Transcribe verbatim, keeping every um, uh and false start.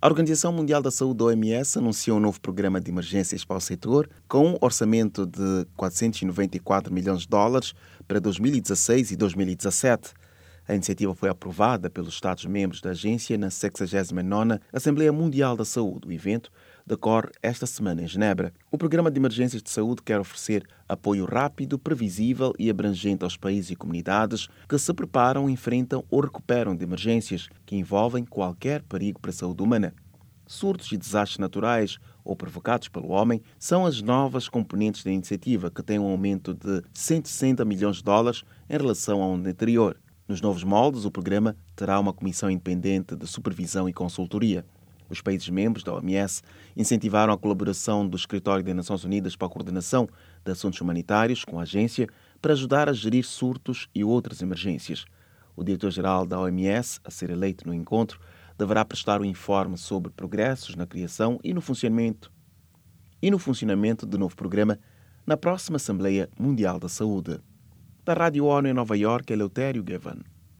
A Organização Mundial da Saúde, O M S, anunciou um novo programa de emergências para o setor, com um orçamento de quatrocentos e noventa e quatro milhões de dólares para dois mil e dezasseis e dois mil e dezassete. A iniciativa foi aprovada pelos Estados-membros da agência na sexagésima nona Assembleia Mundial da Saúde. O evento decorre esta semana em Genebra. O Programa de Emergências de Saúde quer oferecer apoio rápido, previsível e abrangente aos países e comunidades que se preparam, enfrentam ou recuperam de emergências que envolvem qualquer perigo para a saúde humana. Surtos e desastres naturais ou provocados pelo homem são as novas componentes da iniciativa, que tem um aumento de cento e sessenta milhões de dólares em relação ao ano anterior. Nos novos moldes, o programa terá uma comissão independente de supervisão e consultoria. Os países membros da O M S incentivaram a colaboração do Escritório das Nações Unidas para a Coordenação de Assuntos Humanitários com a agência para ajudar a gerir surtos e outras emergências. O diretor-geral da O M S, a ser eleito no encontro, deverá prestar um informe sobre progressos na criação e no funcionamento e no funcionamento do novo programa na próxima Assembleia Mundial da Saúde. Da Rádio ONU em Nova Iorque, Eleutério Gavan.